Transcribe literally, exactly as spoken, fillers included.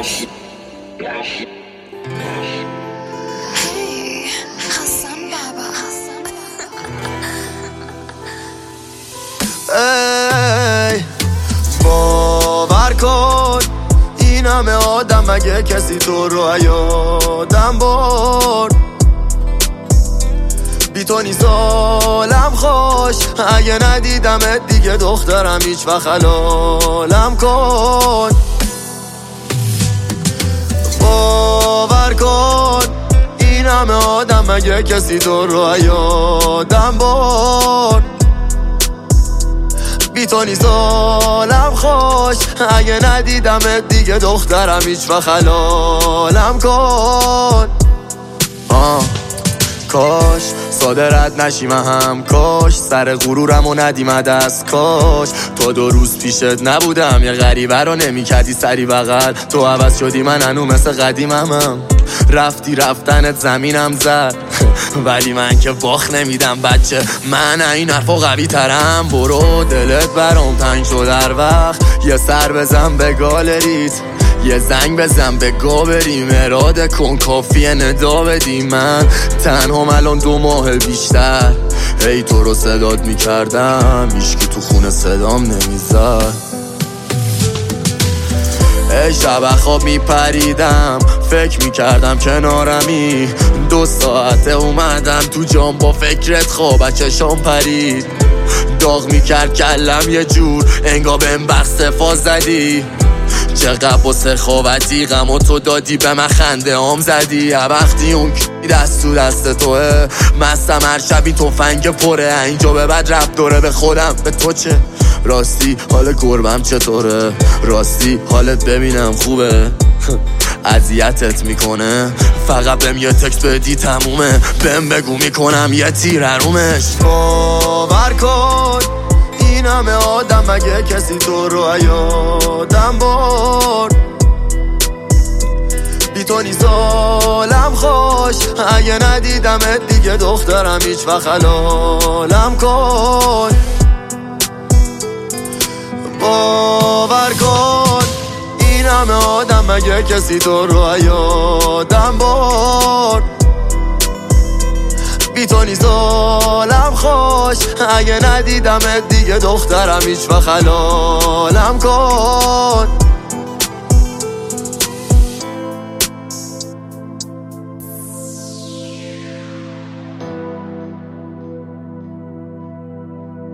ای باور کن این همه آدم مگه کسی تو رو یادم برد. بی تو نیست حالم خوش، اگه ندیدمت دیگه دخترم هیچ وقت حلالم کن. باور کن این همه آدم مگه کسی تو رو یادم برد. بی تو نیست حالم خوش، اگه ندیدمت دیگه دخترم هیچ وقت حلالم کن. آه کاش صادرت نشیم هم، کاش سر غرورم و ندیم دست، کاش تا دو روز پیشت نبودم یه غریبه رو نمی کردی سری بغل. تو عوض شدی من هنو مثل قدیمم هم. رفتی رفتنت زمینم زد ولی من که باخت نمیدم بچه، من این حرفا قوی ترم. برو دلت برام تنگ شد هر وقت یه سر بزن به گالریت، یه زنگ بزن به گا بریم اراده کن کافیه ندا بدی. من تنها الان دو ماه بیشتر ای تو رو صدات میکردم، هیچکی تو خونه صدام نمیزد. ای شب خواب میپریدم فکر میکردم کنارمی، دو ساعته اومدم تو جام با فکرت خواب چشام پرید. داغ میکرد کلم یه جور انگا بهم بخصفا زدی. چقدر با سخاوتی غم و تو دادی به من خنده هم زدی. وقتی اون کی دست تو دست توه مستم هر شبی تفنگ پره، اینجا به بعد رفت دوره به خودم به تو چه. راستی حال گربم چطوره، راستی حالت ببینم خوبه. اذیتت میکنه فقط بهم یه تکست بدی تمومه، بهم بگو میکنم یه تیر حرومش. باور کن این همه آدم مگه کسی تو رو یادم برد. بی تو نیست حالم خوش، اگه ندیدمت دیگه دخترم هیچ وقت حلالم کن. باور کن این همه آدم مگه کسی تو رو یادم برد. بی تو نیست حالم خوش، اگه ندیدمت دیگه دخترم هیچ وقت حلالم کن.